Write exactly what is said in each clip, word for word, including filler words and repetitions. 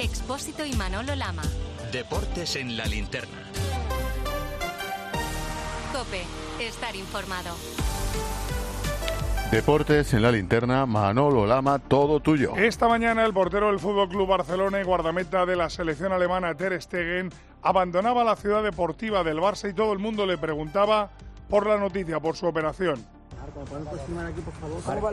Expósito y Manolo Lama. Deportes en la linterna. COPE. Estar informado. Deportes en la linterna, Manolo Lama, todo tuyo. Esta mañana el portero del F C Barcelona y guardameta de la selección alemana Ter Stegen abandonaba la ciudad deportiva del Barça y todo el mundo le preguntaba por la noticia, por su operación. ¿Podemos firmar aquí, por favor?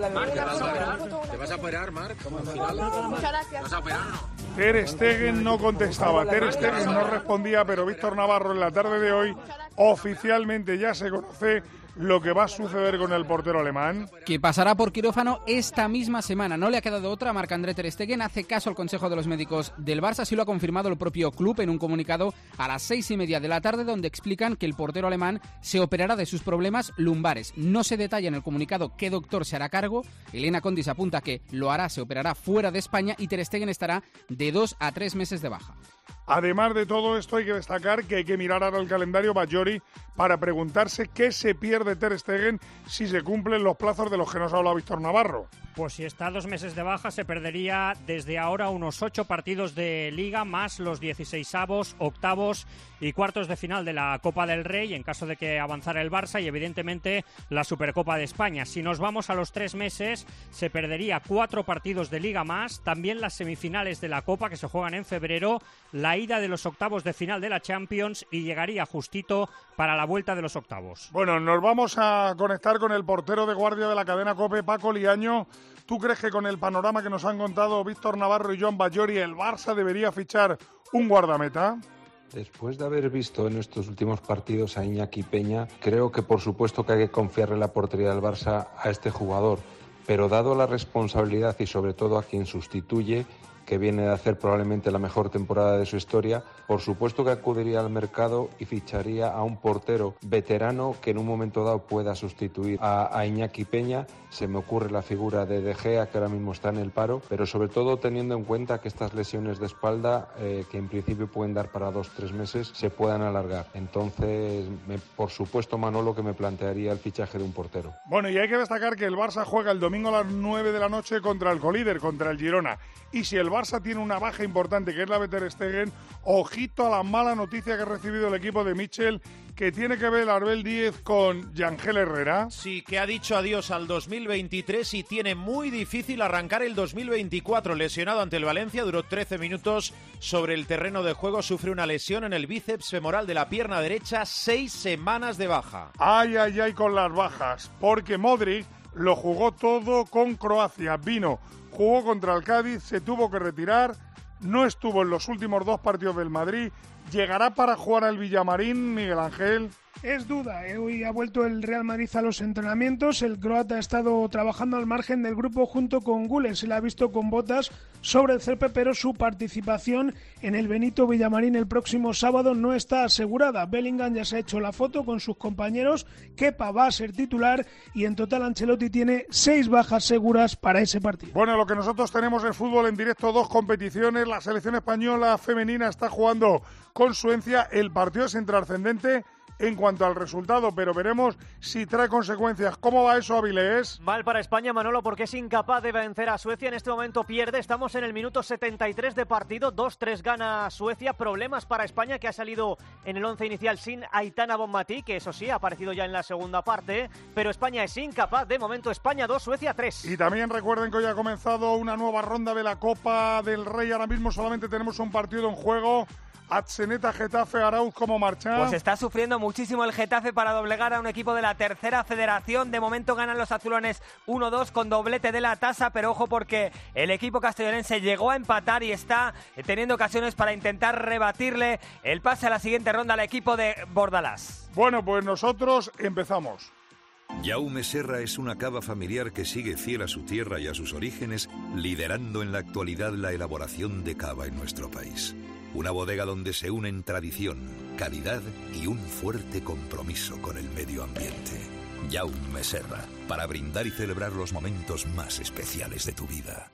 ¿Te vas a operar, Marc? Muchas gracias. ¿Te vas a operar o no? Ter Stegen no contestaba, Ter Stegen no respondía, pero Víctor Navarro en la tarde de hoy oficialmente ya se conoce lo que va a suceder con el portero alemán. Que pasará por quirófano esta misma semana. No le ha quedado otra. Marc-André Ter Stegen hace caso al consejo de los médicos del Barça, así lo ha confirmado el propio club en un comunicado a las seis y media de la tarde, donde explican que el portero alemán se operará de sus problemas lumbares. No se detalla en el comunicado qué doctor se hará cargo. Elena Condis apunta que lo hará, se operará fuera de España y Ter Stegen estará de dos a tres meses de baja. Además de todo esto, hay que destacar que hay que mirar ahora el calendario Bajori para preguntarse qué se pierde Ter Stegen si se cumplen los plazos de los que nos ha hablado Víctor Navarro. Pues si está dos meses de baja, se perdería desde ahora unos ocho partidos de Liga, más los dieciseisavos, octavos y cuartos de final de la Copa del Rey, en caso de que avanzara el Barça, y evidentemente la Supercopa de España. Si nos vamos a los tres meses, se perdería cuatro partidos de Liga más, también las semifinales de la Copa, que se juegan en febrero, la ida de los octavos de final de la Champions, y llegaría justito para la vuelta de los octavos. Bueno, nos vamos a conectar con el portero de guardia de la cadena COPE, Paco Liaño. ¿Tú crees que con el panorama que nos han contado Víctor Navarro y Joan Bajori, el Barça debería fichar un guardameta? Después de haber visto en estos últimos partidos a Iñaki Peña, creo que por supuesto que hay que confiarle la portería del Barça a este jugador, pero dado la responsabilidad y sobre todo a quien sustituye, que viene de hacer probablemente la mejor temporada de su historia, por supuesto que acudiría al mercado y ficharía a un portero veterano que en un momento dado pueda sustituir a, a Iñaki Peña. Se me ocurre la figura de De Gea, que ahora mismo está en el paro, pero sobre todo teniendo en cuenta que estas lesiones de espalda, eh, que en principio pueden dar para dos o tres meses, se puedan alargar. Entonces, me, por supuesto, Manolo, que me plantearía el fichaje de un portero. Bueno, y hay que destacar que el Barça juega el domingo a las nueve de la noche contra el colíder, contra el Girona. Y si el Barça tiene una baja importante, que es la de Ter Stegen, ojito a la mala noticia que ha recibido el equipo de Michel, que tiene que ver Arbel Díez con Yangel Herrera. Sí, que ha dicho adiós al dos mil veintitrés y tiene muy difícil arrancar el dos mil veinticuatro. Lesionado ante el Valencia, duró trece minutos sobre el terreno de juego, sufre una lesión en el bíceps femoral de la pierna derecha, seis semanas de baja. Ay, ay, ay con las bajas, porque Modric lo jugó todo con Croacia, vino, jugó contra el Cádiz, se tuvo que retirar, no estuvo en los últimos dos partidos del Madrid. ¿Llegará para jugar al Villamarín, Miguel Ángel? Es duda, hoy ha vuelto el Real Madrid a los entrenamientos, el croata ha estado trabajando al margen del grupo junto con Güler, se le ha visto con botas sobre el césped, pero su participación en el Benito Villamarín el próximo sábado no está asegurada. Bellingham ya se ha hecho la foto con sus compañeros, Kepa va a ser titular y en total Ancelotti tiene seis bajas seguras para ese partido. Bueno, lo que nosotros tenemos es fútbol en directo, dos competiciones, la selección española femenina está jugando con Suecia, el partido es intrascendente en cuanto al resultado, pero veremos si trae consecuencias. ¿Cómo va eso, Avilés? Mal para España, Manolo, porque es incapaz de vencer a Suecia. En este momento pierde. Estamos en el minuto setenta y tres de partido. dos tres gana Suecia. Problemas para España, que ha salido en el once inicial sin Aitana Bonmatí, que eso sí, ha aparecido ya en la segunda parte. Pero España es incapaz. De momento, España dos, Suecia tres. Y también recuerden que hoy ha comenzado una nueva ronda de la Copa del Rey. Ahora mismo solamente tenemos un partido en juego. Atzeneta, Getafe, Arauz, ¿cómo marcha? Pues está sufriendo muchísimo el Getafe para doblegar a un equipo de la tercera federación. De momento ganan los azulones uno dos con doblete de la Tasa, pero ojo porque el equipo castellonense llegó a empatar y está teniendo ocasiones para intentar rebatirle el pase a la siguiente ronda al equipo de Bordalás. Bueno, pues nosotros empezamos. Jaume Serra es una cava familiar que sigue fiel a su tierra y a sus orígenes, liderando en la actualidad la elaboración de cava en nuestro país. Una bodega donde se unen tradición, calidad y un fuerte compromiso con el medio ambiente. Jaume Serra, para brindar y celebrar los momentos más especiales de tu vida.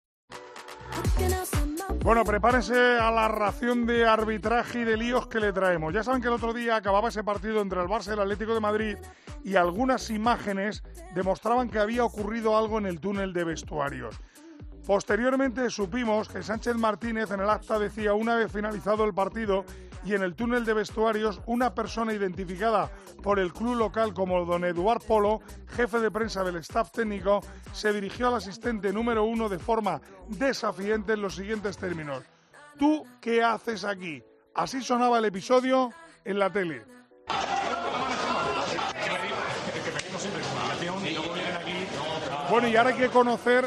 Bueno, prepárense a la ración de arbitraje y de líos que le traemos. Ya saben que el otro día acababa ese partido entre el Barça y el Atlético de Madrid y algunas imágenes demostraban que había ocurrido algo en el túnel de vestuarios. Posteriormente supimos que Sánchez Martínez en el acta decía, una vez finalizado el partido y en el túnel de vestuarios, una persona identificada por el club local como don Eduard Polo, jefe de prensa del staff técnico, se dirigió al asistente número uno de forma desafiante en los siguientes términos: ¿tú qué haces aquí? Así sonaba el episodio en la tele. Bueno, y ahora hay que conocer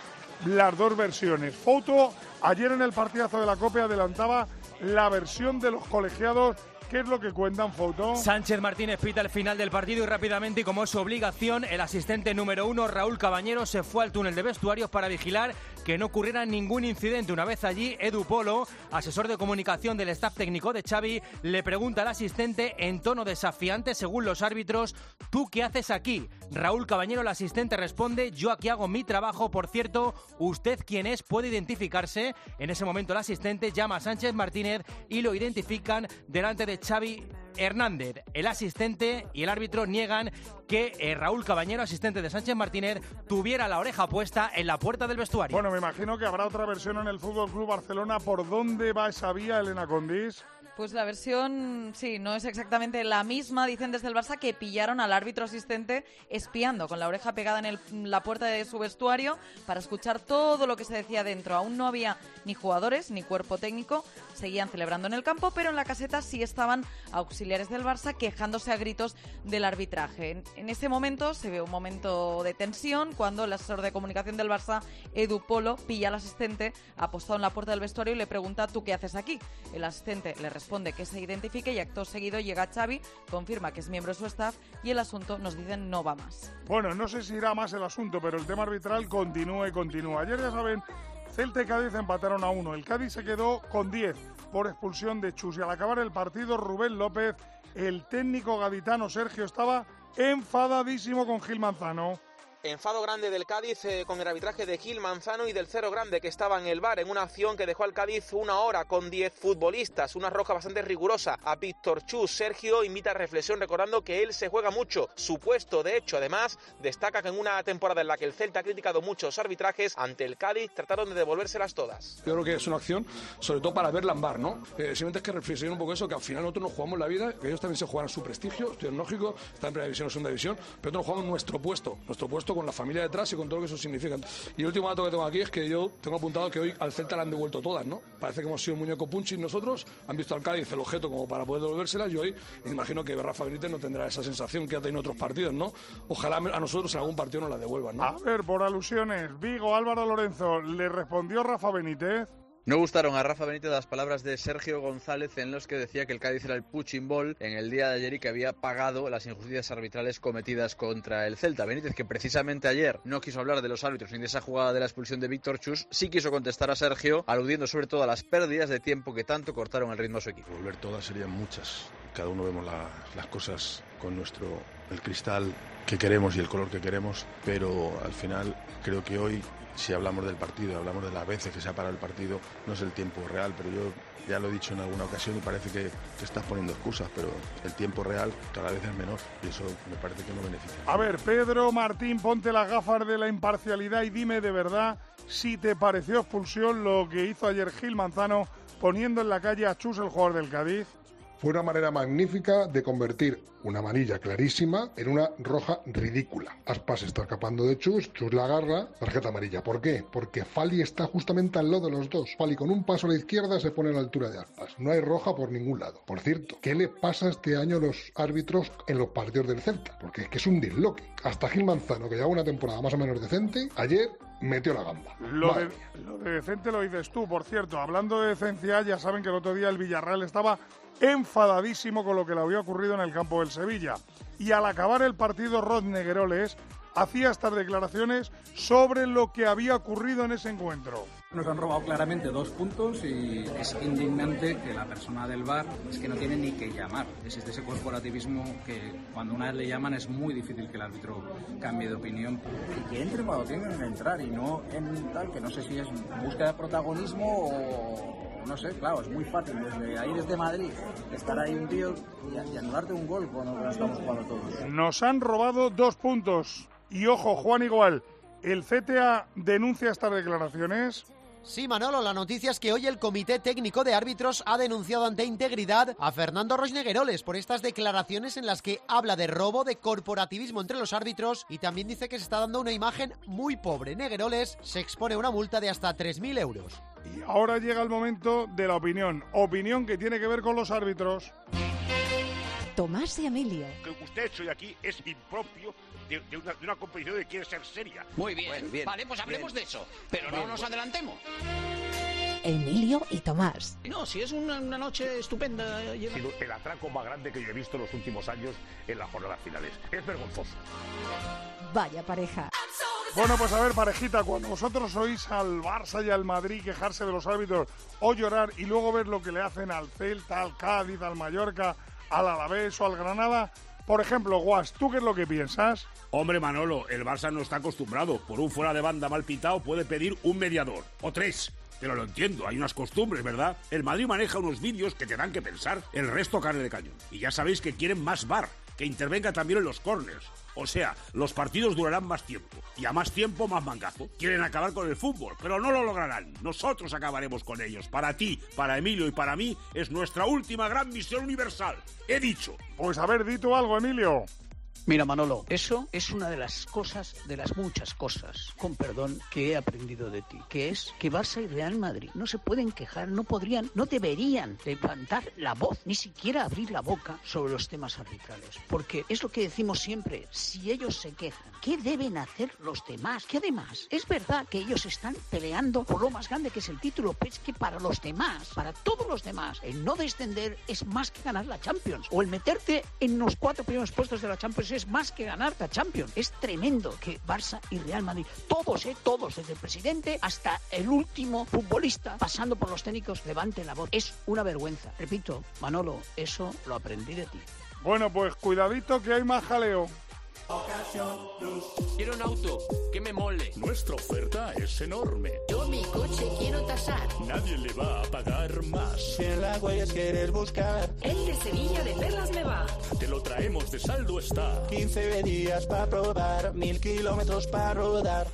las dos versiones. Fouto, ayer en el partidazo de la Copa, adelantaba la versión de los colegiados. ¿Qué es lo que cuentan, Fouto? Sánchez Martínez pita el final del partido y rápidamente, y como es su obligación, el asistente número uno, Raúl Cabañero, se fue al túnel de vestuarios para vigilar que no ocurriera ningún incidente. Una vez allí, Edu Polo, asesor de comunicación del staff técnico de Xavi, le pregunta al asistente en tono desafiante, según los árbitros: ¿tú qué haces aquí? Raúl Cabañero, el asistente, responde: yo aquí hago mi trabajo. Por cierto, ¿usted quién es? ¿Puede identificarse? En ese momento el asistente llama a Sánchez Martínez y lo identifican delante de Xavi Hernández. El asistente y el árbitro niegan que eh, Raúl Cabañero, asistente de Sánchez Martínez, tuviera la oreja puesta en la puerta del vestuario. Bueno, me imagino que habrá otra versión en el F C Barcelona. ¿Por dónde va esa vía, Elena Condis? Pues la versión, sí, no es exactamente la misma. Dicen desde el Barça que pillaron al árbitro asistente espiando con la oreja pegada en el, la puerta de su vestuario para escuchar todo lo que se decía dentro. Aún no había ni jugadores ni cuerpo técnico. Seguían celebrando en el campo, pero en la caseta sí estaban auxiliares del Barça quejándose a gritos del arbitraje. En, en ese momento se ve un momento de tensión cuando el asesor de comunicación del Barça, Edu Polo, pilla al asistente apostado en la puerta del vestuario y le pregunta: ¿tú qué haces aquí? El asistente le responde que se identifique y acto seguido llega Xavi, confirma que es miembro de su staff y el asunto, nos dicen, no va más. Bueno, no sé si irá más el asunto, pero el tema arbitral continúa y continúa. Ayer, ya saben, Celta y Cádiz empataron a uno. El Cádiz se quedó con diez por expulsión de Chus. Y al acabar el partido, Rubén López, el técnico gaditano Sergio, estaba enfadadísimo con Gil Manzano. Enfado grande del Cádiz eh, con el arbitraje de Gil Manzano y del Cero Grande, que estaba en el V A R en una acción que dejó al Cádiz una hora con diez futbolistas, una roja bastante rigurosa a Víctor Chus. Sergio invita a reflexión recordando que él se juega mucho su puesto. De hecho, además, destaca que en una temporada en la que el Celta ha criticado muchos arbitrajes, ante el Cádiz trataron de devolvérselas todas. Yo creo que es una acción sobre todo para verla en V A R, ¿no? Eh, simplemente es que reflexionar un poco eso, que al final nosotros nos jugamos la vida, que ellos también se juegan su prestigio, estoy en lógico, están en primera división o segunda división, pero nosotros nos jugamos nuestro puesto, nuestro puesto con la familia detrás y con todo lo que eso significa. Y el último dato que tengo aquí es que yo tengo apuntado que hoy al Celta le han devuelto todas, ¿no? Parece que hemos sido muñeco punching nosotros, han visto al Cádiz el objeto como para poder devolvérselas, y hoy me imagino que Rafa Benítez no tendrá esa sensación que ha tenido en otros partidos, ¿no? Ojalá a nosotros en algún partido nos la devuelvan, ¿no? A ver, por alusiones, Vigo, Álvaro Lorenzo, ¿le respondió Rafa Benítez? No gustaron a Rafa Benítez las palabras de Sergio González, en los que decía que el Cádiz era el punching ball en el día de ayer y que había pagado las injusticias arbitrales cometidas contra el Celta. Benítez, que precisamente ayer no quiso hablar de los árbitros ni de esa jugada de la expulsión de Víctor Chus, sí quiso contestar a Sergio, aludiendo sobre todo a las pérdidas de tiempo que tanto cortaron el ritmo a su equipo. Volver todas serían muchas. Cada uno vemos la, las cosas con nuestro el cristal que queremos y el color que queremos, pero al final creo que hoy, si hablamos del partido, hablamos de las veces que se ha parado el partido, no es el tiempo real, pero yo ya lo he dicho en alguna ocasión y parece que, que estás poniendo excusas, pero el tiempo real cada vez es menor y eso me parece que no beneficia. A ver, Pedro Martín, ponte las gafas de la imparcialidad y dime de verdad si te pareció expulsión lo que hizo ayer Gil Manzano poniendo en la calle a Chus, el jugador del Cádiz. Fue una manera magnífica de convertir una amarilla clarísima en una roja ridícula. Aspas está escapando de Chus, Chus la agarra, tarjeta amarilla. ¿Por qué? Porque Fali está justamente al lado de los dos. Fali con un paso a la izquierda se pone a la altura de Aspas. No hay roja por ningún lado. Por cierto, ¿qué le pasa este año a los árbitros en los partidos del Celta? Porque es que es un disloque. Hasta Gil Manzano, que lleva una temporada más o menos decente, ayer metió la gamba. Lo de, lo de decente lo dices tú, por cierto. Hablando de decencia, ya saben que el otro día el Villarreal estaba enfadadísimo con lo que le había ocurrido en el campo del Sevilla. Y al acabar el partido, Rod Negueroles hacía estas declaraciones sobre lo que había ocurrido en ese encuentro. Nos han robado claramente dos puntos y es indignante que la persona del V A R es que no tiene ni que llamar. Existe ese corporativismo que cuando una vez le llaman es muy difícil que el árbitro cambie de opinión. Y que entre cuando tienen que entrar y no en tal, que no sé si es búsqueda de protagonismo o... No sé, claro, es muy fácil desde ahí, desde Madrid, estar ahí un tío y, y anularte un gol cuando estamos jugando todos. Nos han robado dos puntos. Y ojo, Juan, igual, ¿El C T A denuncia estas declaraciones? Sí, Manolo, la noticia es que hoy el Comité Técnico de Árbitros ha denunciado ante Integridad a Fernando Roig Negueroles por estas declaraciones en las que habla de robo, de corporativismo entre los árbitros y también dice que se está dando una imagen muy pobre. Negueroles se expone a una multa de hasta tres mil euros. Y ahora llega el momento de la opinión. Opinión que tiene que ver con los árbitros. Tomás y Emilio. Lo que usted ha hecho hoy aquí es impropio de, de, una, de una competición que quiere ser seria. Muy bien, Bueno, bien vale, pues hablemos bien. de eso, pero Bien, no nos bueno. adelantemos. Emilio y Tomás. No, si es una, una noche estupenda. Ha sido el atraco más grande que yo he visto en los últimos años en las jornadas finales. Es vergonzoso. Vaya pareja. Bueno, pues a ver, parejita, cuando vosotros oís al Barça y al Madrid quejarse de los árbitros o llorar y luego ver lo que le hacen al Celta, al Cádiz, al Mallorca, al Alavés o al Granada, por ejemplo, Guas, ¿tú qué es lo que piensas? Hombre, Manolo, el Barça no está acostumbrado. Por un fuera de banda mal pitado puede pedir un mediador. O tres. Pero lo entiendo, hay unas costumbres, ¿verdad? El Madrid maneja unos vídeos que te dan que pensar. El resto carne de cañón. Y ya sabéis que quieren más V A R, que intervenga también en los córners. O sea, los partidos durarán más tiempo. Y a más tiempo, más mangazo. Quieren acabar con el fútbol, pero no lo lograrán. Nosotros acabaremos con ellos. Para ti, para Emilio y para mí, es nuestra última gran misión universal. He dicho. Pues a ver, di tú algo, Emilio. Mira, Manolo, eso es una de las cosas, de las muchas cosas, con perdón, que he aprendido de ti, que es que Barça y Real Madrid no se pueden quejar, no podrían, no deberían levantar la voz, ni siquiera abrir la boca sobre los temas arbitrales. Porque es lo que decimos siempre, si ellos se quejan, ¿qué deben hacer los demás? Que además, es verdad que ellos están peleando por lo más grande que es el título, pero es que para los demás, para todos los demás, el no descender es más que ganar la Champions, o el meterte en los cuatro primeros puestos de la Champions es más que ganar la Champions. Es tremendo que Barça y Real Madrid, todos, eh, todos, desde el presidente hasta el último futbolista, pasando por los técnicos, levanten la voz. Es una vergüenza. Repito, Manolo, eso lo aprendí de ti. Bueno, pues cuidadito que hay más jaleo. Quiero un auto que me mole. Nuestra oferta es enorme. Yo mi coche quiero tasar. Nadie le va a pagar más. Si en la huellas quieres buscar, El de Sevilla de Perlas me va. Te lo traemos de saldo está. quince días para probar, mil kilómetros para rodar.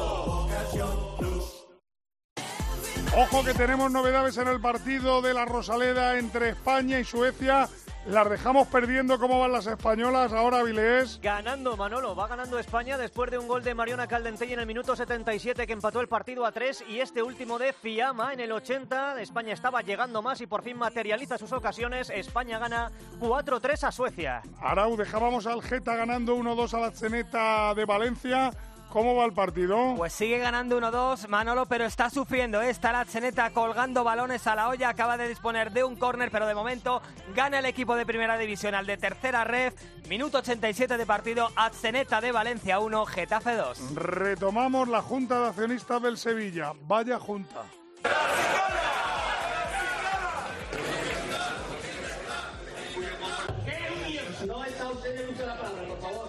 Ojo que tenemos novedades en el partido de la Rosaleda entre España y Suecia. Las dejamos perdiendo. ¿Cómo van las españolas ahora, Vilés? Ganando, Manolo. Va ganando España después de un gol de Mariona Caldentey en el minuto setenta y siete que empató el partido a tres y este último de Fiamma en el ochenta. España estaba llegando más y por fin materializa sus ocasiones. España gana cuatro tres a Suecia. Arau, dejábamos al Geta ganando uno dos a la Zeneta de Valencia. ¿Cómo va el partido? Pues sigue ganando uno dos, Manolo, pero está sufriendo. ¿eh? Está la Zeneta colgando balones a la olla. Acaba de disponer de un córner, pero de momento gana el equipo de primera división al de tercera ref. Minuto ochenta y siete de partido. Zeneta de Valencia uno, Getafe dos. Retomamos la Junta de Accionistas del Sevilla. Vaya junta. No está usted en uso de la palabra, por favor.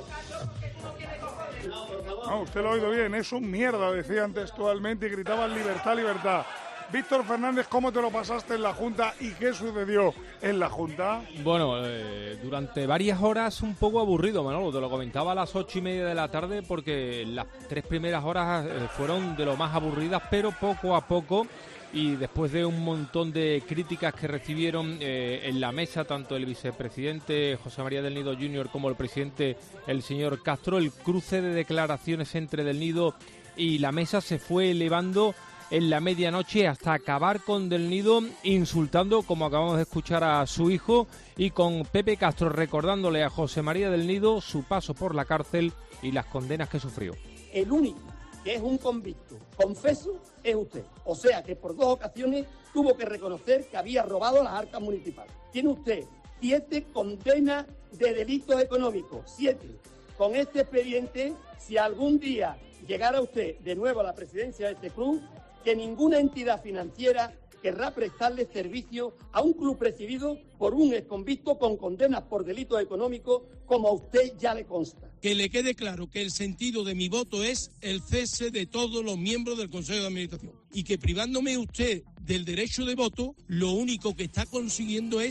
No, usted lo ha oído bien, es un mierda, decían textualmente y gritaban libertad, libertad. Víctor Fernández, ¿cómo te lo pasaste en la Junta y qué sucedió en la Junta? Bueno, eh, durante varias horas un poco aburrido, Manolo, te lo comentaba a las ocho y media de la tarde porque las tres primeras horas eh, fueron de lo más aburridas, pero poco a poco y después de un montón de críticas que recibieron eh, en la mesa, tanto el vicepresidente José María del Nido junior como el presidente, el señor Castro, el cruce de declaraciones entre Del Nido y la mesa se fue elevando en la medianoche hasta acabar con Del Nido insultando, como acabamos de escuchar, a su hijo, y con Pepe Castro recordándole a José María Del Nido su paso por la cárcel y las condenas que sufrió. El único que es un convicto confeso es usted. O sea que por dos ocasiones tuvo que reconocer que había robado las arcas municipales. Tiene usted siete condenas de delitos económicos, siete. Con este expediente, si algún día llegara usted de nuevo a la presidencia de este club, que ninguna entidad financiera querrá prestarle servicio a un club presidido por un exconvicto con condenas por delitos económicos, como a usted ya le consta. Que le quede claro que el sentido de mi voto es el cese de todos los miembros del Consejo de Administración y que privándome usted del derecho de voto, lo único que está consiguiendo es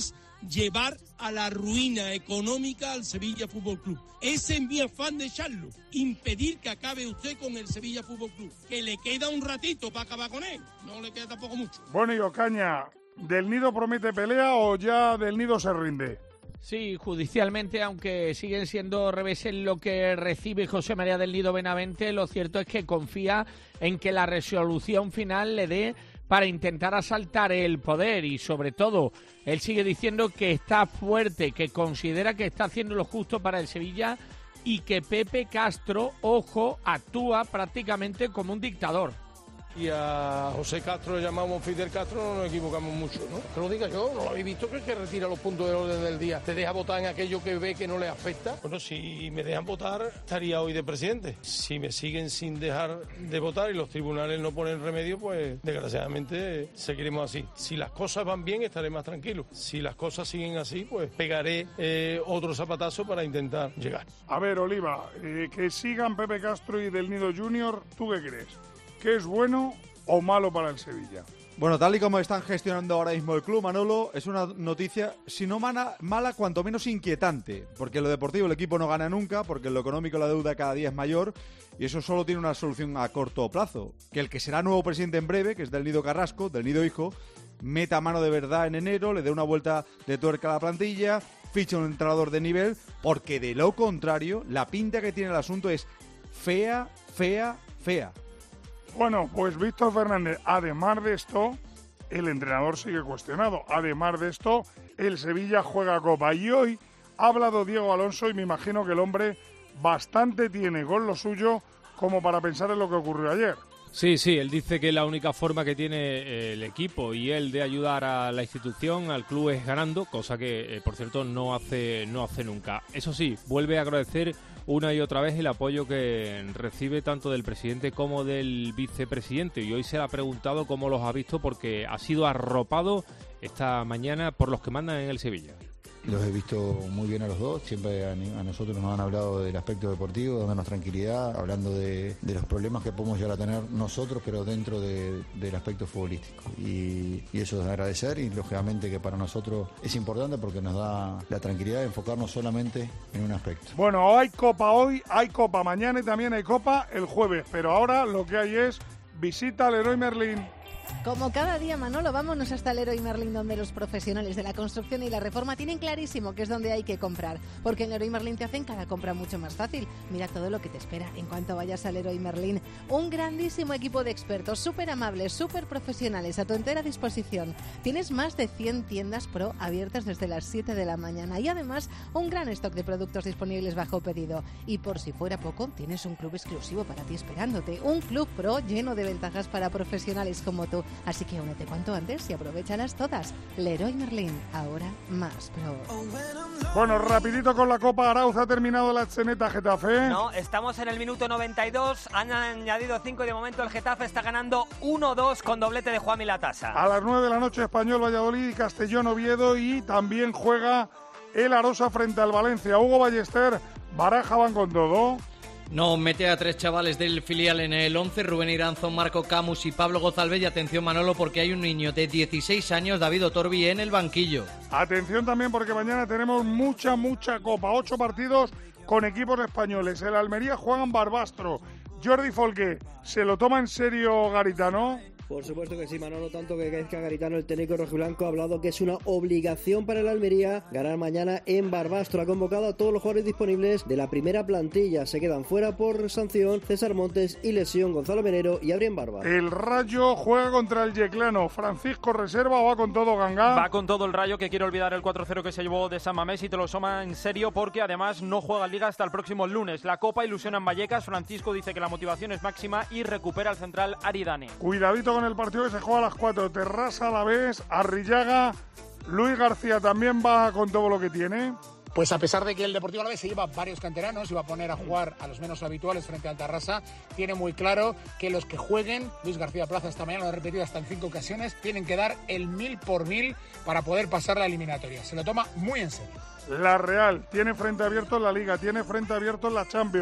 llevar a la ruina económica al Sevilla Fútbol Club. Ese es mi afán de echarlo, impedir que acabe usted con el Sevilla Fútbol Club, que le queda un ratito para acabar con él, no le queda tampoco mucho. Bueno, y Ocaña, ¿Del Nido promete pelea o ya Del Nido se rinde? Sí, judicialmente, aunque siguen siendo reveses lo que recibe José María Del Nido Benavente, lo cierto es que confía en que la resolución final le dé para intentar asaltar el poder y, sobre todo, él sigue diciendo que está fuerte, que considera que está haciendo lo justo para el Sevilla y que Pepe Castro, ojo, actúa prácticamente como un dictador. Y a José Castro le llamamos Fidel Castro, no nos equivocamos mucho, ¿no? Que lo diga yo, no lo habéis visto, que es que retira los puntos del orden del día. ¿Te deja votar en aquello que ve que no le afecta? Bueno, si me dejan votar, estaría hoy de presidente. Si me siguen sin dejar de votar y los tribunales no ponen remedio, pues desgraciadamente seguiremos así. Si las cosas van bien, estaré más tranquilo. Si las cosas siguen así, pues pegaré eh, otro zapatazo para intentar llegar. A ver, Oliva, eh, que sigan Pepe Castro y Del Nido junior, ¿tú qué crees? ¿Qué es bueno o malo para el Sevilla? Bueno, tal y como están gestionando ahora mismo el club, Manolo, es una noticia, si no mala, mala, cuanto menos inquietante, porque en lo deportivo el equipo no gana nunca, porque en lo económico la deuda cada día es mayor, y eso solo tiene una solución a corto plazo, que el que será nuevo presidente en breve, que es Del Nido Carrasco, Del Nido hijo, meta mano de verdad en enero, le dé una vuelta de tuerca a la plantilla, ficha un entrenador de nivel, porque de lo contrario, la pinta que tiene el asunto es fea, fea, fea. Bueno, pues Víctor Fernández, además de esto, el entrenador sigue cuestionado. Además de esto, el Sevilla juega Copa. Y hoy ha hablado Diego Alonso y me imagino que el hombre bastante tiene con lo suyo como para pensar en lo que ocurrió ayer. Sí, sí, él dice que la única forma que tiene el equipo y él de ayudar a la institución, al club, es ganando, cosa que, eh, por cierto, no hace, no hace nunca. Eso sí, vuelve a agradecer una y otra vez el apoyo que recibe tanto del presidente como del vicepresidente, y hoy se le ha preguntado cómo los ha visto porque ha sido arropado esta mañana por los que mandan en el Sevilla. Los he visto muy bien a los dos, siempre a, a nosotros nos han hablado del aspecto deportivo, dándonos tranquilidad, hablando de, de los problemas que podemos llegar a tener nosotros, pero dentro de, del aspecto futbolístico. Y, y eso es de agradecer y lógicamente que para nosotros es importante porque nos da la tranquilidad de enfocarnos solamente en un aspecto. Bueno, hay Copa hoy, hay Copa mañana y también hay Copa el jueves, pero ahora lo que hay es visita al Leroy Merlin. Como cada día, Manolo, vámonos hasta el Leroy Merlin, donde los profesionales de la construcción y la reforma tienen clarísimo que es donde hay que comprar, porque en Leroy Merlin te hacen cada compra mucho más fácil. Mira todo lo que te espera en cuanto vayas al Leroy Merlin. Un grandísimo equipo de expertos, súper amables, súper profesionales, a tu entera disposición. Tienes más de cien tiendas Pro abiertas desde las siete de la mañana y además un gran stock de productos disponibles bajo pedido. Y por si fuera poco, tienes un club exclusivo para ti esperándote, un club Pro lleno de ventajas para profesionales como tú. Así que únete cuanto antes y aprovéchalas todas. Leroy Merlin, ahora más pro. Bueno, rapidito con la Copa. Arauz, ¿ha terminado la Zeneta Getafe? No, estamos en el minuto noventa y dos, han añadido cinco y de momento el Getafe está ganando uno dos con doblete de Juanmi Latasa. A las nueve de la noche Español, Valladolid, Castellón, Oviedo y también juega el Arosa frente al Valencia. Hugo Ballester, Baraja van con todo. No, mete a tres chavales del filial en el once, Rubén Iranzo, Marco Camus y Pablo Gozalvez. Y atención, Manolo, porque hay un niño de dieciséis años, David Otorbi, en el banquillo. Atención también porque mañana tenemos mucha, mucha Copa. Ocho partidos con equipos españoles. El Almería juega en Barbastro. Jordi Folqué, ¿se lo toma en serio Garitano? Por supuesto que sí, Manolo, tanto que Gaizka Garitano, el técnico rojiblanco, ha hablado que es una obligación para el Almería ganar mañana en Barbastro. Ha convocado a todos los jugadores disponibles de la primera plantilla. Se quedan fuera por sanción César Montes y lesión Gonzalo Menero y Adrián Barba. El Rayo juega contra el Yeclano. Francisco reserva o va con todo, Gangá. Va con todo el Rayo, que quiere olvidar el cuatro cero que se llevó de San Mamés y te lo toma en serio porque además no juega Liga hasta el próximo lunes. La Copa ilusiona en Vallecas. Francisco dice que la motivación es máxima y recupera al central Aridane. Cuidadito con el partido que se juega a las cuatro. Terrassa, Alavés, Arrillaga. Luis García también va con todo lo que tiene. Pues a pesar de que el Deportivo Alavés se lleva varios canteranos y va a poner a jugar a los menos habituales frente al Terrassa, tiene muy claro que los que jueguen, Luis García Plaza esta mañana lo ha repetido hasta en cinco ocasiones, tienen que dar el mil por mil para poder pasar la eliminatoria. Se lo toma muy en serio. La Real tiene frente abierto en la Liga, tiene frente abierto en la Champions.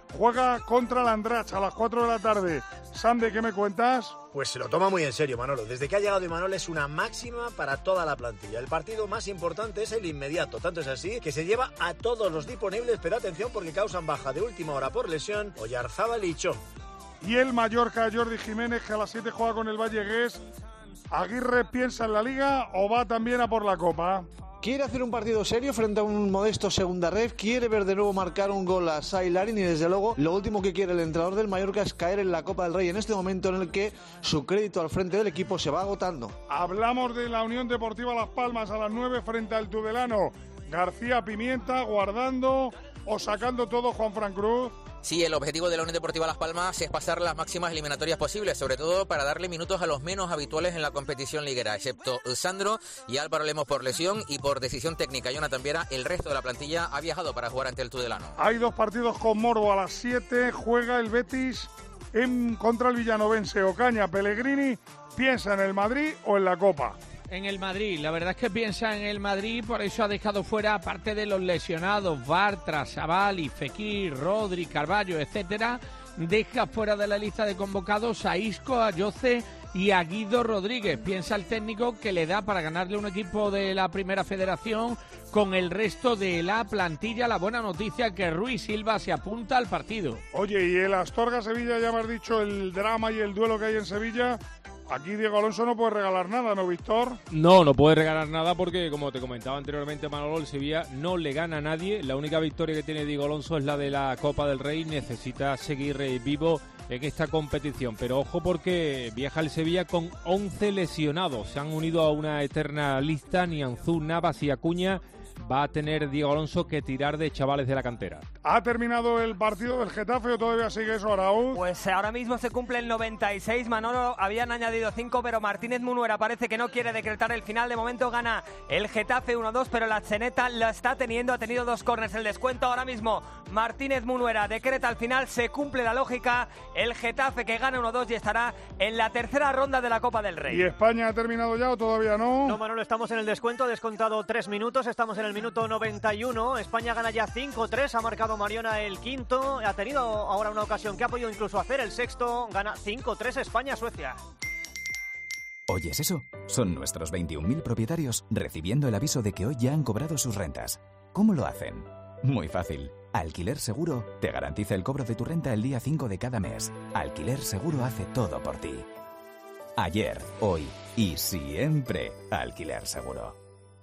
juega contra el Andratx a las cuatro de la tarde. Sande, ¿qué me cuentas? Pues se lo toma muy en serio, Manolo. Desde que ha llegado Imanol es una máxima para toda la plantilla. El partido más importante es el inmediato. Tanto es así que se lleva a todos los disponibles, pero atención porque causan baja de última hora por lesión Oyarzábal y Chon. Y el Mallorca, Jordi Jiménez, que a las siete juega con el Vallegués. ¿Aguirre piensa en la Liga o va también a por la Copa? Quiere hacer un partido serio frente a un modesto segunda ref, quiere ver de nuevo marcar un gol a Sai Larin y desde luego lo último que quiere el entrenador del Mallorca es caer en la Copa del Rey en este momento en el que su crédito al frente del equipo se va agotando. Hablamos de la Unión Deportiva Las Palmas a las nueve frente al Tudelano. García Pimienta guardando o sacando todo Juanfran Cruz. Sí, el objetivo de la Unión Deportiva Las Palmas es pasar las máximas eliminatorias posibles, sobre todo para darle minutos a los menos habituales en la competición liguera, excepto Sandro y Álvaro Lemos por lesión y por decisión técnica. Jonathan Viera, el resto de la plantilla ha viajado para jugar ante el Tudelano. Hay dos partidos con morbo. A las siete juega el Betis en contra el Villanovense. Ocaña, Pellegrini, ¿piensa en el Madrid o en la Copa? En el Madrid, la verdad es que piensa en el Madrid, por eso ha dejado fuera, aparte de los lesionados, Bartra, Savali, Fekir, Rodri, Carballo, etcétera, deja fuera de la lista de convocados a Isco, a Yoce y a Guido Rodríguez. Piensa el técnico que le da para ganarle un equipo de la Primera Federación con el resto de la plantilla. La buena noticia que Ruiz Silva se apunta al partido. Oye, y el Astorga-Sevilla, ya me has dicho el drama y el duelo que hay en Sevilla. Aquí Diego Alonso no puede regalar nada, ¿no, Víctor? No, no puede regalar nada porque, como te comentaba anteriormente, Manolo, el Sevilla no le gana a nadie. La única victoria que tiene Diego Alonso es la de la Copa del Rey. Necesita seguir vivo en esta competición. Pero ojo porque viaja el Sevilla con once lesionados. Se han unido a una eterna lista. Nianzú, Navas y Acuña. Va a tener Diego Alonso que tirar de chavales de la cantera. ¿Ha terminado el partido del Getafe o todavía sigue eso, Araúz? Pues ahora mismo se cumple el noventa y seis, Manolo, habían añadido cinco, pero Martínez Munuera parece que no quiere decretar el final. De momento gana el Getafe uno dos, pero la Zeneta lo está teniendo, ha tenido dos córners el descuento. Ahora mismo Martínez Munuera decreta el final, se cumple la lógica, el Getafe que gana uno dos y estará en la tercera ronda de la Copa del Rey. ¿Y España ha terminado ya o todavía no? No, Manolo, estamos en el descuento, descontado tres minutos, estamos en el minuto noventa y uno, España gana ya cinco tres, ha marcado Mariona el quinto, ha tenido ahora una ocasión que ha podido incluso hacer el sexto, gana cinco tres España-Suecia. ¿Oyes eso? Son nuestros veintiún mil propietarios recibiendo el aviso de que hoy ya han cobrado sus rentas. ¿Cómo lo hacen? Muy fácil. Alquiler Seguro te garantiza el cobro de tu renta el día cinco de cada mes. Alquiler Seguro hace todo por ti. Ayer, hoy y siempre Alquiler Seguro.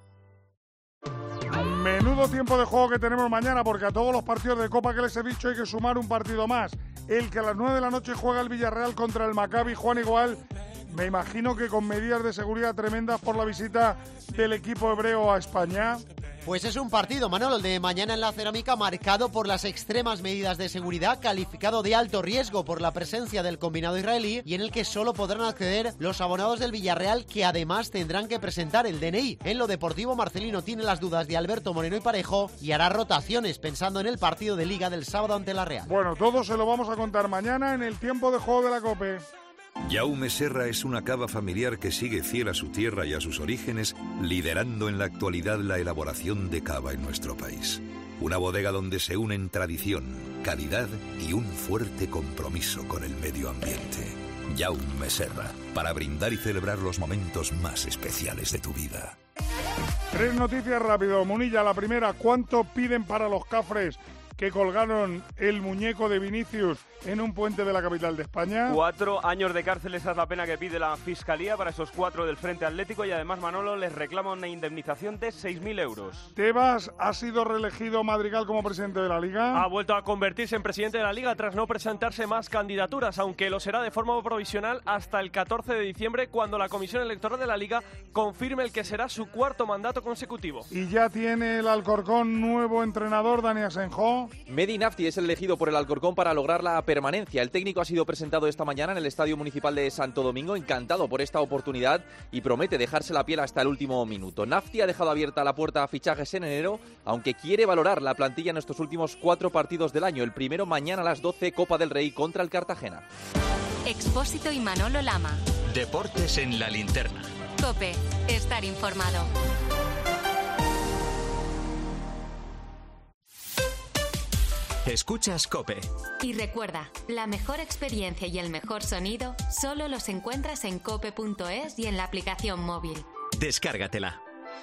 Menudo tiempo de juego que tenemos mañana, porque a todos los partidos de Copa que les he dicho hay que sumar un partido más. El que a las nueve de la noche juega el Villarreal contra el Maccabi. Juan, igual, me imagino que con medidas de seguridad tremendas por la visita del equipo hebreo a España. Pues es un partido, Manolo, el de mañana en la Cerámica, marcado por las extremas medidas de seguridad, calificado de alto riesgo por la presencia del combinado israelí y en el que solo podrán acceder los abonados del Villarreal, que además tendrán que presentar el D N I. En lo deportivo, Marcelino tiene las dudas de Alberto Moreno y Parejo y hará rotaciones pensando en el partido de Liga del sábado ante la Real. Bueno, todo se lo vamos a contar mañana en el tiempo de juego de la COPE. Jaume Serra es una cava familiar que sigue fiel a su tierra y a sus orígenes, liderando en la actualidad la elaboración de cava en nuestro país. Una bodega donde se unen tradición, calidad y un fuerte compromiso con el medio ambiente. Jaume Serra, para brindar y celebrar los momentos más especiales de tu vida. Tres noticias rápido. Munilla, la primera, ¿cuánto piden para los cafres que colgaron el muñeco de Vinicius en un puente de la capital de España? Cuatro años de cárcel, esa es la pena que pide la Fiscalía para esos cuatro del Frente Atlético y además, Manolo, les reclama una indemnización de seis mil euros. Tebas ha sido reelegido Madrigal como presidente de la Liga. Ha vuelto a convertirse en presidente de la Liga tras no presentarse más candidaturas, aunque lo será de forma provisional hasta el catorce de diciembre, cuando la Comisión Electoral de la Liga confirme el que será su cuarto mandato consecutivo. Y ya tiene el Alcorcón nuevo entrenador, Dani Asenjo. Mehdi Nafti es el elegido por el Alcorcón para lograr la permanencia. El técnico ha sido presentado esta mañana en el Estadio Municipal de Santo Domingo, encantado por esta oportunidad y promete dejarse la piel hasta el último minuto. Nafti ha dejado abierta la puerta a fichajes en enero, aunque quiere valorar la plantilla en estos últimos cuatro partidos del año. El primero mañana a las doce, Copa del Rey contra el Cartagena. Expósito y Manolo Lama. Deportes en la linterna. COPE, estar informado. Escuchas COPE. Y recuerda, la mejor experiencia y el mejor sonido solo los encuentras en cope punto es y en la aplicación móvil. Descárgatela.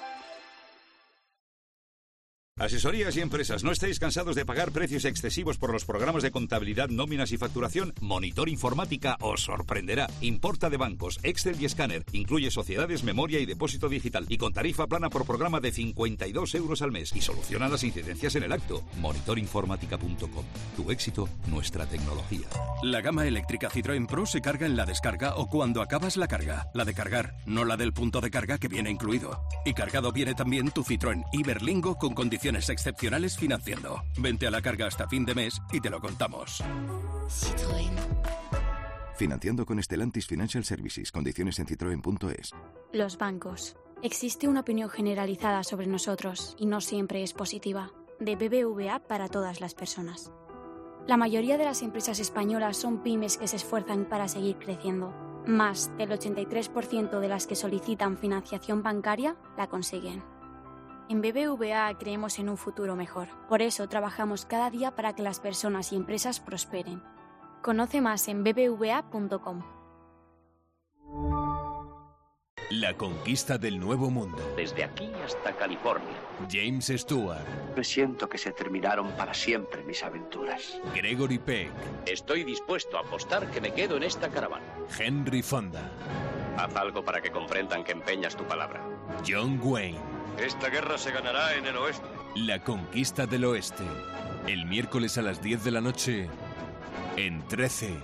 Asesorías y empresas, ¿no estáis cansados de pagar precios excesivos por los programas de contabilidad, nóminas y facturación? Monitor Informática os sorprenderá. Importa de bancos, Excel y escáner. Incluye sociedades, memoria y depósito digital. Y con tarifa plana por programa de cincuenta y dos euros al mes. Y soluciona las incidencias en el acto. monitor informática punto com. Tu éxito, nuestra tecnología. La gama eléctrica Citroën Pro se carga en la descarga o cuando acabas la carga. La de cargar, no la del punto de carga que viene incluido. Y cargado viene también tu Citroën Iberlingo con condiciones excepcionales financiando. Vente a la carga hasta fin de mes y te lo contamos. Citroën. Financiando con Stellantis Financial Services. Condiciones en citroen punto es. Los bancos. Existe una opinión generalizada sobre nosotros y no siempre es positiva. De B B V A para todas las personas. La mayoría de las empresas españolas son pymes que se esfuerzan para seguir creciendo. Más del ochenta y tres por ciento de las que solicitan financiación bancaria la consiguen. En B B V A creemos en un futuro mejor. Por eso trabajamos cada día para que las personas y empresas prosperen. Conoce más en b b v a punto com. La conquista del nuevo mundo. Desde aquí hasta California. James Stewart. Presiento que se terminaron para siempre mis aventuras. Gregory Peck. Estoy dispuesto a apostar que me quedo en esta caravana. Henry Fonda. Haz algo para que comprendan que empeñas tu palabra. John Wayne. Esta guerra se ganará en el oeste. La conquista del oeste. El miércoles a las diez de la noche en trece.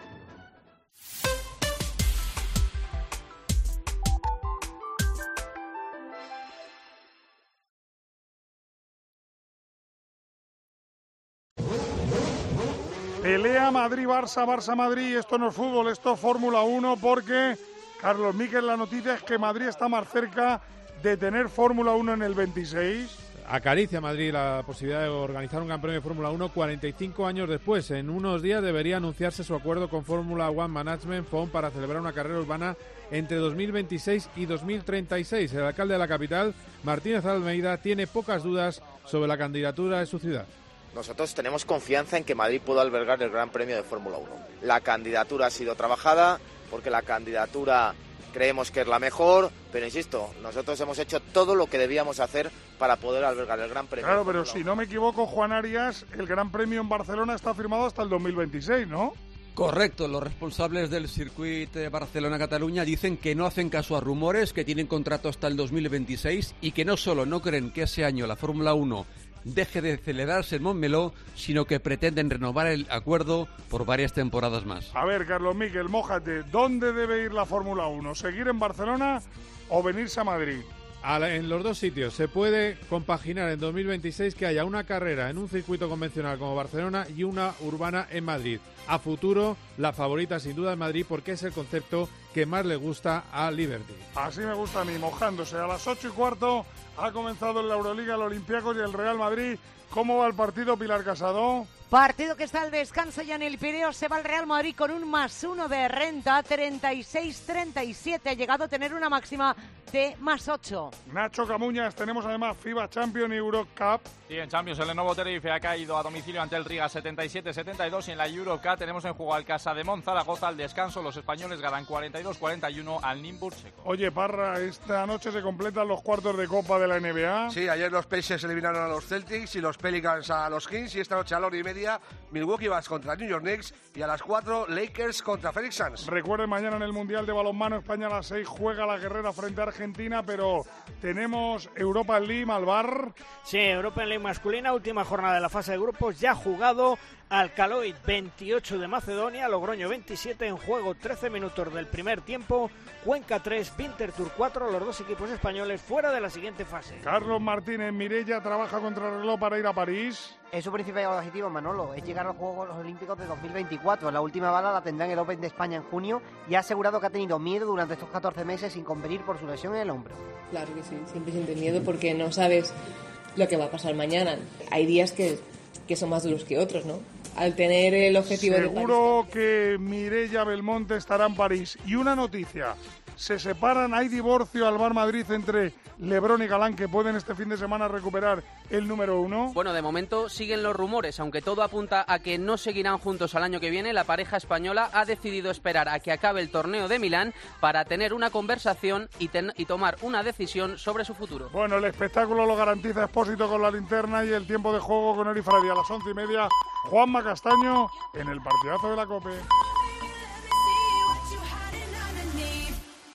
Pelea Madrid-Barça, Barça-Madrid. Esto no es fútbol, esto es Fórmula uno porque, Carlos Miquel, la noticia es que Madrid está más cerca de tener Fórmula uno en el veintiséis. Acaricia Madrid la posibilidad de organizar un Gran Premio de Fórmula uno cuarenta y cinco años después. En unos días debería anunciarse su acuerdo con Fórmula One Management F O M para celebrar una carrera urbana entre dos mil veintiséis y dos mil treinta y seis. El alcalde de la capital, Martínez Almeida, tiene pocas dudas sobre la candidatura de su ciudad. Nosotros tenemos confianza en que Madrid pueda albergar el Gran Premio de Fórmula uno. La candidatura ha sido trabajada porque la candidatura creemos que es la mejor, pero insisto, nosotros hemos hecho todo lo que debíamos hacer para poder albergar el Gran Premio. Claro, pero si no me equivoco, Juan Arias, el Gran Premio en Barcelona está firmado hasta el dos mil veintiséis, ¿no? Correcto, los responsables del circuito de Barcelona-Cataluña dicen que no hacen caso a rumores, que tienen contrato hasta el dos mil veintiséis y que no solo no creen que ese año la Fórmula uno deje de celebrarse en Montmeló, sino que pretenden renovar el acuerdo por varias temporadas más. A ver, Carlos Miquel, mójate, ¿dónde debe ir la Fórmula uno? ¿Seguir en Barcelona o venirse a Madrid? A la, en los dos sitios. Se puede compaginar en dos mil veintiséis que haya una carrera en un circuito convencional como Barcelona y una urbana en Madrid. A futuro, la favorita sin duda es Madrid porque es el concepto que más le gusta a Liberty. Así me gusta a mí, mojándose. A las ocho y cuarto ha comenzado en la Euroliga el Olympiacos y el Real Madrid. ¿Cómo va el partido, Pilar Casado? Partido que está al descanso ya en el Pireo. Se va el Real Madrid con un más uno de renta, treinta y seis treinta y siete. Ha llegado a tener una máxima de más ocho. Nacho Camuñas, tenemos además FIBA Champions y Eurocup. Sí, en Champions el Lenovo Tenerife ha caído a domicilio ante el Riga setenta y siete setenta y dos y en la Eurocup tenemos en juego al Casa de Zaragoza al descanso. Los españoles ganan cuarenta y dos cuarenta y uno al Nîmes Checo. Oye, Parra, esta noche se completan los cuartos de Copa de la N B A. Sí, ayer los Pacers eliminaron a los Celtics y los Pelicans a los Kings y esta noche a la hora y media Milwaukee Bucks contra New York Knicks y a las cuatro Lakers contra Phoenix Suns. Recuerden, mañana en el Mundial de Balonmano España a las seis juega la guerrera frente a Argentina, pero tenemos Europa League, Malvar. Sí, Europa League masculina, última jornada de la fase de grupos, ya jugado. Alcaloid veintiocho de Macedonia, Logroño veintisiete, en juego trece minutos del primer tiempo, Cuenca tres, Winterthur cuatro, los dos equipos españoles fuera de la siguiente fase. Carlos Martínez, Mirella trabaja contra el reloj para ir a París. Es su principal objetivo, Manolo, es llegar a los Juegos Olímpicos de dos mil veinticuatro. La última bala la tendrá en el Open de España en junio y ha asegurado que ha tenido miedo durante estos catorce meses sin competir por su lesión en el hombro. Claro que sí, siempre sientes miedo porque no sabes lo que va a pasar mañana. Hay días que, que son más duros que otros, ¿no? Al tener el objetivo Seguro de París. que Mireia Belmonte estará en París. Y una noticia, Se separan, hay divorcio al Bar Madrid entre Lebrón y Galán, que pueden este fin de semana recuperar el número uno. Bueno, de momento siguen los rumores, aunque todo apunta a que no seguirán juntos al año que viene. La pareja española ha decidido esperar a que acabe el torneo de Milán para tener una conversación y, ten- y tomar una decisión sobre su futuro. Bueno, el espectáculo lo garantiza Expósito con la linterna y el tiempo de juego con Eri Freddy a las once y media. Juanma Castaño en el partidazo de la COPE.